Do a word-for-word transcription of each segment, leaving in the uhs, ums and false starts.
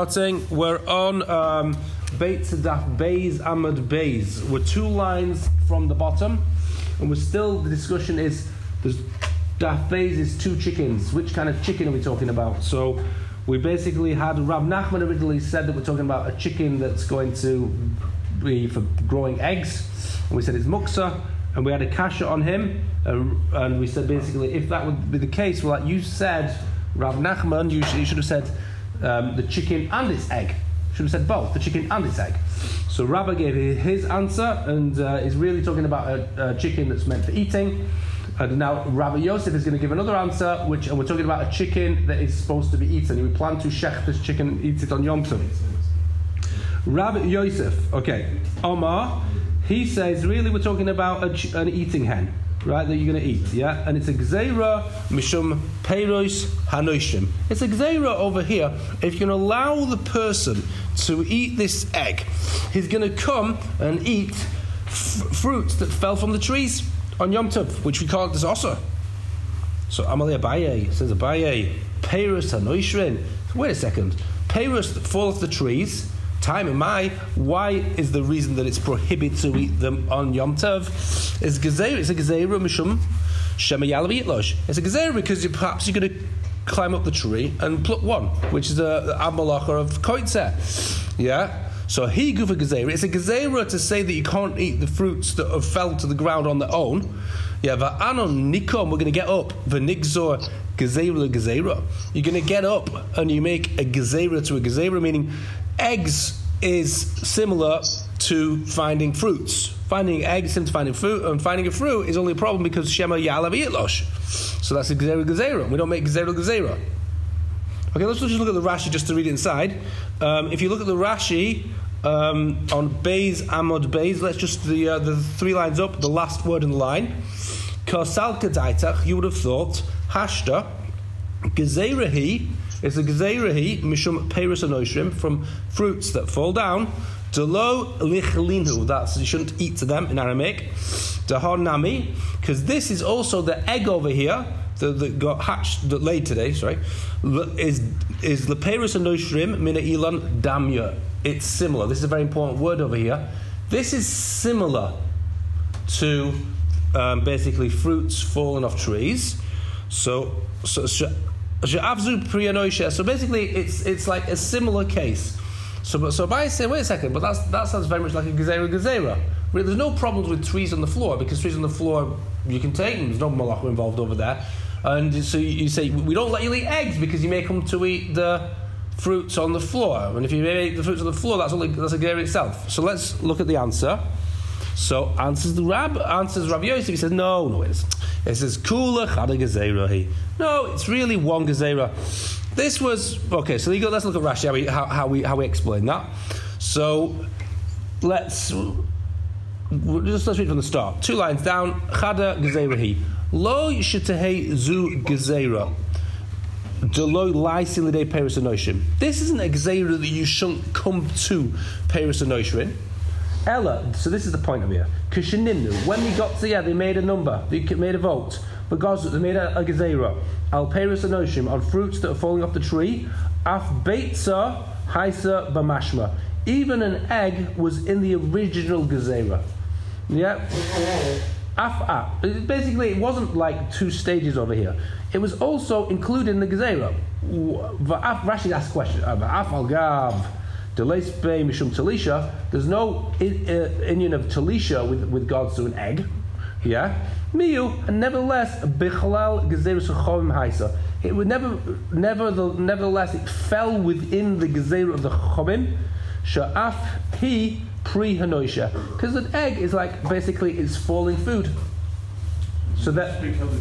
We're on um, Beit Tzedaf Beis Amud Beis. We're two lines from the bottom, and we're still, the discussion is, there's Daf Beis is two chickens. Which kind of chicken are we talking about? So we basically had, Rav Nachman originally said that we're talking about a chicken that's going to be for growing eggs, and we said it's muksa, and we had a kasha on him, uh, and we said basically if that would be the case, well, like you said, Rav Nachman, you should, you should have said Um, the chicken and its egg. Should have said both, the chicken and its egg. So Rabbi gave his answer, and uh, is really talking about a, a chicken that's meant for eating. And now Rabbi Yosef is going to give another answer, which, and we're talking about a chicken that is supposed to be eaten. You plan to shech this chicken and eat it on Yom Tov. Rabbi Yosef, okay, Omar, he says really we're talking about a ch- an eating hen, right, that you're going to eat, yeah? And it's a gzeira mishum peiros hanoshim. It's a gzeira over here. If you can allow the person to eat this egg, he's going to come and eat f- fruits that fell from the trees on Yom Tov, which we call it this osa. So Amalei Abaye says Abaye peiros hanoshim. Wait a second. Peiros that fall off the trees. Time in my, why is the reason that it's prohibited to eat them on Yom Tov? It's gezeira. It's a gezeira mishum shema yalav yitlosh. It's a gezeira because you, perhaps you're going to climb up the tree and pluck one, which is a abmalacha of koitzeh. Yeah. So he go for gezeira. It's a gezeira to say that you can't eat the fruits that have fell to the ground on their own. Yeah. Va'anon nikom. We're going to get up. V'nigzor gezeira gezeira. You're going to get up and you make a gezeira to a gezeira, meaning eggs is similar to finding fruits. Finding eggs and finding fruit, and finding a fruit is only a problem because Shema Yalav Yitlosh. So that's a Gezerah Gezerah. We don't make Gezerah Gezerah. Okay, let's just look at the Rashi just to read it inside. Um, if you look at the Rashi um, on Beis Amud Beis, let's just the uh, the three lines up, the last word in the line. Kasal Kedaitach, you would have thought Hashta Gezerah He. It's a gezeirahi mishum peiros anoshrim, from fruits that fall down. Delo lichlinu, that's you shouldn't eat to them in Aramaic. Dahar nami, because this is also the egg over here that, that got hatched, that laid today. Sorry, is is the peiros anoshrim mina ilan damya. It's similar. This is a very important word over here. This is similar to um, basically fruits falling off trees. So so. so So basically, it's it's like a similar case. So so by saying, wait a second, but that's, that sounds very much like a gezerah gezerah. Really, there's no problems with trees on the floor, because trees on the floor you can take them. There's no malacha involved over there. And so you say we don't let you eat eggs because you may come to eat the fruits on the floor. And if you eat the fruits on the floor, that's only that's a gezerah itself. So let's look at the answer. So answers the Rab answers Rabbi Yosef. He says no, no, it It says kula chada gezerah. No, it's really one gezerah. This was okay. So you go. Let's look at Rashi how we how, how we how we explain that. So let's just let's read from the start. Two lines down. Chada gezerah. Lo yishitehei zu gezerah. Delo laisin l'dei peiros anoshim. This isn't a gezerah that you shouldn't come to peiros anoshim. Ella, so this is the point of here. Kishinimnu, when we got to, yeah, they made a number, they made a vote. Because they made a, a gezerah. Al peiros anoshim, on fruits that are falling off the tree. Af beitza haisa b'mashma. Even an egg was in the original gezerah. Yeah. Af ah. Basically, it wasn't like two stages over here. It was also included in the gezerah. Rashi asked a question. Af al gav. Mishum Talisha, there's no in, uh, Indian of Talisha with, with regards to an egg. Yeah? Miyu, and nevertheless, Bichalal Gezerah Chachamim Haisa. It would never, never, nevertheless, it fell within the Gezerah of the Chachamim. Sha'af Hi Pri Hanoisha. Because an egg is like, basically, it's falling food. So that.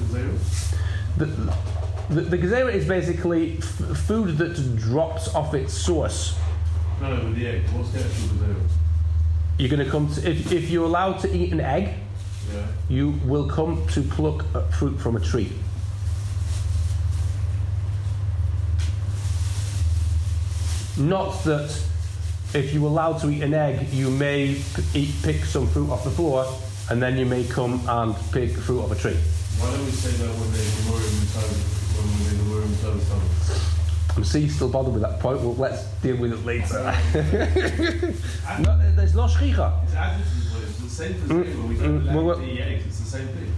The, the, the Gezerah is basically f- food that drops off its source. No, no, with the egg. What's the actual gezerah? You're going to come to, if, if you're allowed to eat an egg, yeah. You will come to pluck a fruit from a tree. Not that if you're allowed to eat an egg, you may p- eat, pick some fruit off the floor, and then you may come and pick fruit off a tree. Why don't we say that when they were in the time, when we were in the time? I see you still bothered with that point. Well, let's deal with it later. no, there's no shchicha. It's adjectives, but it's the same as mm, when we don't mm, well, well, eat eggs. It's the same thing.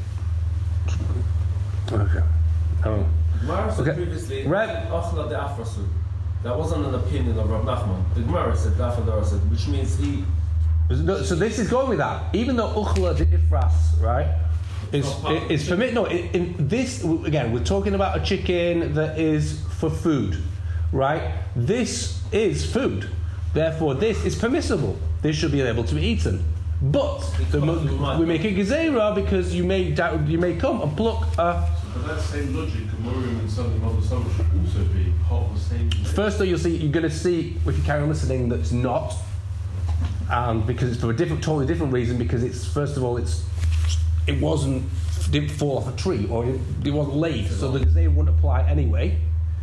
Okay. Oh. Gemara said Okay. previously, Right. Achla de Afrasu. That wasn't an opinion of Rav Nachman. The Gemara said, Dafadar said, which means he. No, so this is going with that. Even though Uchla de Ifras, right, is is permit. No, in, in this again, we're talking about a chicken that is for food, right? This is food. Therefore, this is permissible. This should be able to be eaten. But the, we make a gezerah because you may you may come and pluck a. But that same logic, Amurim and something of the summer should also be part of the same. First, though, you'll see you're going to see if you carry on listening that's not, and because it's for a different, totally different reason. Because it's first of all, it's it wasn't didn't fall off a tree or it, it wasn't laid, so the gezerah wouldn't apply anyway.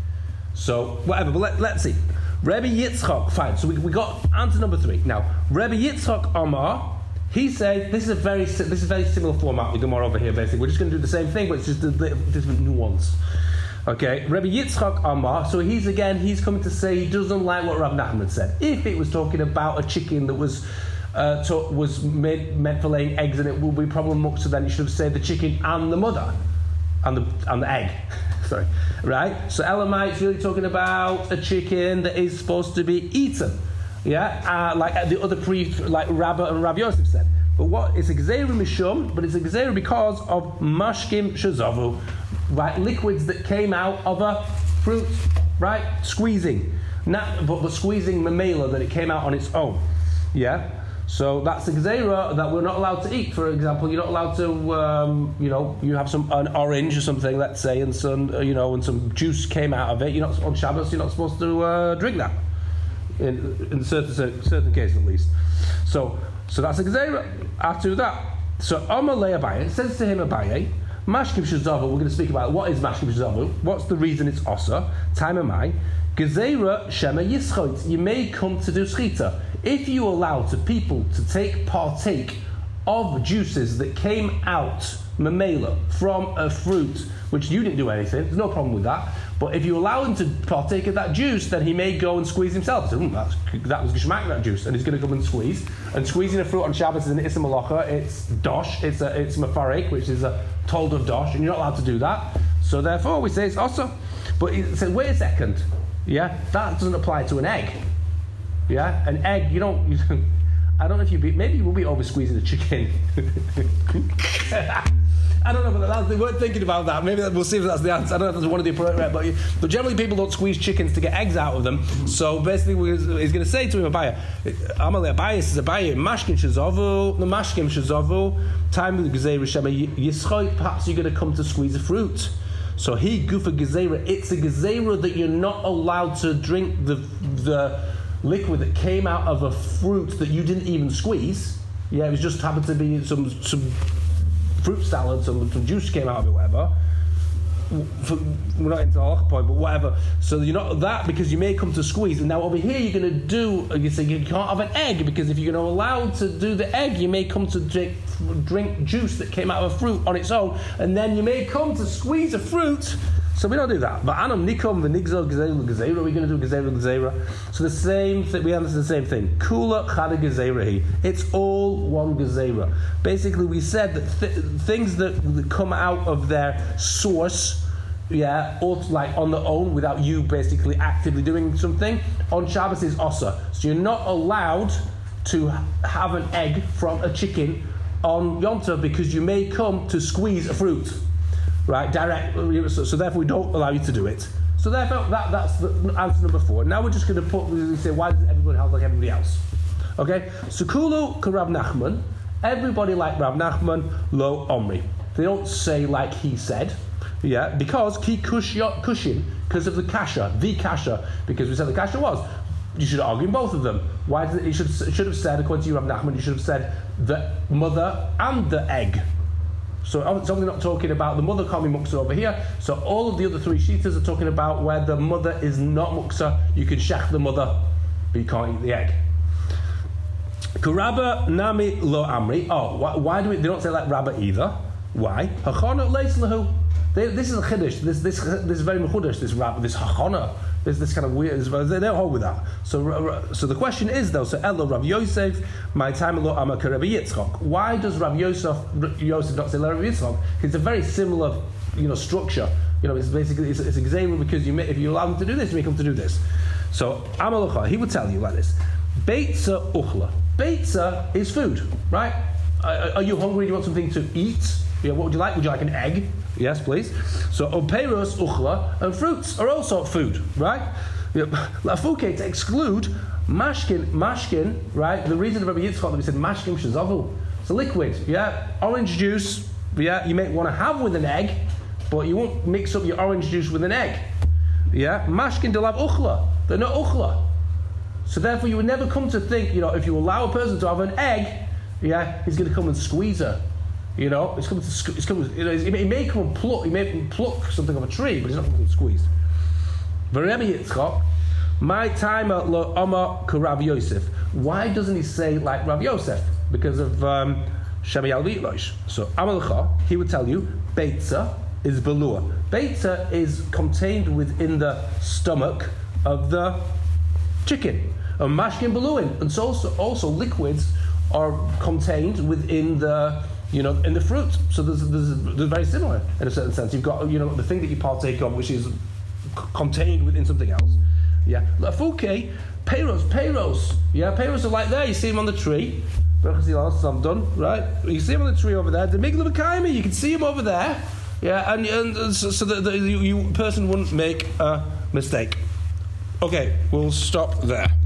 So whatever, but let, let's see. Rebbe Yitzchak, fine. So we we got answer number three. Now, Rebbe Yitzchak Amar. He said, this is a very this is a very similar format with Gemara over here, basically. We're just going to do the same thing, but it's just a little different nuance. Okay, Rabbi Yitzchak Amar, so he's again, he's coming to say he doesn't like what Rav Nachman said. If it was talking about a chicken that was uh, to, was made, meant for laying eggs and it would be problem muktzah, then you should have said the chicken and the mother, and the and the egg. Sorry, right? So Elamite's really talking about a chicken that is supposed to be eaten. Yeah, uh, like uh, the other pre, like Rabba and Rav Yosef said. But what it's a gezerah mishum, but it's a gezerah because of mashkim shazavu, right? Liquids that came out of a fruit, right? Squeezing, not but, but squeezing mamela that it came out on its own. Yeah, so that's a gezerah that we're not allowed to eat. For example, you're not allowed to, um, you know, you have some an orange or something, let's say, and some, uh, you know, and some juice came out of it. You're not on Shabbos. You're not supposed to uh, drink that. In, in certain certain cases at least. So so that's a gezerah. After that, so Amalei Abaye, it says to him Abaye, Mashkim Shazavu, we're going to speak about what is Mashkim Shazavu, what's the reason it's Osa, time am I, gezerah Shema Yischot, you may come to do Schita. If you allow to people to take partake of juices that came out, mamela, from a fruit, which you didn't do anything, there's no problem with that. But if you allow him to partake of that juice, then he may go and squeeze himself. So, mm, that's, that was geschmack, that juice, and he's going to come and squeeze. And squeezing a fruit on Shabbos is an issa malacha. It's dosh. It's a it's mafarek, which is a told of dosh, and you're not allowed to do that. So therefore, we say it's also. But he said, wait a second. Yeah, that doesn't apply to an egg. Yeah, an egg. You don't. You don't I don't know if you be. Maybe you will be over squeezing a chicken. I don't know, but that's, they weren't thinking about that. Maybe we'll see if that's the answer. I don't know if that's one of the appropriate, but, but generally people don't squeeze chickens to get eggs out of them. So basically, he's going to say to him, Abaya, Amalei Abaya says, Abaya, Mashkin Shazavu, the Mashkin Shazavu, time of the Gezerah Shema Yischoi, perhaps you're going to come to squeeze a fruit. So he Gufa Gezerah, it's a Gezerah that you're not allowed to drink the the liquid that came out of a fruit that you didn't even squeeze. Yeah, it was just happened to be some some. fruit salad, some, some juice came out of it, whatever. We're not into the halacha point, but whatever. So you're not that because you may come to squeeze. And now over here you're going to do, you say you can't have an egg because if you're going to allow to do the egg, you may come to drink, drink juice that came out of a fruit on its own, and then you may come to squeeze a fruit. So we don't do that. But anam nikom v'nigzor gezerah gezerah. We're going to do gezerah gezerah. So the same thing. We understand the same thing. Kula chada gezerah. It's all one gezerah. Basically, we said that th- things that, that come out of their source, yeah, or like on their own without you basically actively doing something, on Shabbos is osa. So you're not allowed to have an egg from a chicken on Yom Tov because you may come to squeeze a fruit. Right, direct. So, so therefore, we don't allow you to do it. So therefore, that, that's the answer number four. Now we're just going to put. We say, why does everybody have like everybody else? Okay. So Kulu ka Rav Nachman. Everybody like Rav Nachman. Lo Omri. They don't say like he said. Yeah, because ki kushin because of the kasha, the kasha. Because we said the kasha was. You should argue in both of them. Why did it, you should should have said according to you, Rav Nachman? You should have said the mother and the egg. So it's obviously not talking about the mother can't be muksa over here. So all of the other three shitas are talking about where the mother is not muksa. You can shech the mother, but you can't eat the egg. Karabba nami lo amri. Oh, why, why do we? They don't say like rabba either. Why? Hachana leis lahu. They, this is a chiddush. This this this is very mechudesh. This rab, this hachana. This this kind of weird. They don't hold with that. So so the question is though. So Elo Rav Yosef, my time lo Amar Rabbi Yitzchok. Why does Rav Yosef Yosef not say Rabbi Yitzchok? It's a very similar, you know, structure. You know, it's basically it's, it's example because you may, if you allow him to do this, you make him to do this. So Amalocha, he would tell you like this: Beitza uchla. Beitza is food, right? Are, are you hungry? Do you want something to eat? Yeah, what would you like? Would you like an egg? Yes, please. So operos uchla and fruits are also food, right? Lafuke to exclude mashkin, mashkin, right? The reason of Rabbi Yitzchak that we said mashkin shazavu, it's a liquid, yeah. Orange juice, yeah. You may want to have with an egg, but you won't mix up your orange juice with an egg, yeah. Mashkin delav uchla, they're not uchla. So therefore, you would never come to think, you know, if you allow a person to have an egg, yeah, he's going to come and squeeze her. You know, it's coming to it's coming. You know, he may, he may come and pluck. He may pluck something off a tree, but he's not going to squeeze. Rabbi Yitzchak, my time at lo Omar Rav Yosef. Why doesn't he say like Rav Yosef? Because of um, Shemi al Vitlosh. So Amalcha, he would tell you, Beitza is belua. Beitza is contained within the stomach of the chicken. And mashkin beluin, and so also, also liquids are contained within the. You know, in the fruit. So there's, there's, they're very similar in a certain sense. You've got, you know, the thing that you partake of, which is c- contained within something else. Yeah. Lafuke, peiros, peiros. Yeah, peiros are like there. You see them on the tree. I'm done, right? You see them on the tree over there. The migla b'kaimi, you can see them over there. Yeah, and, and so, so the, the you, you person wouldn't make a mistake. Okay, we'll stop there.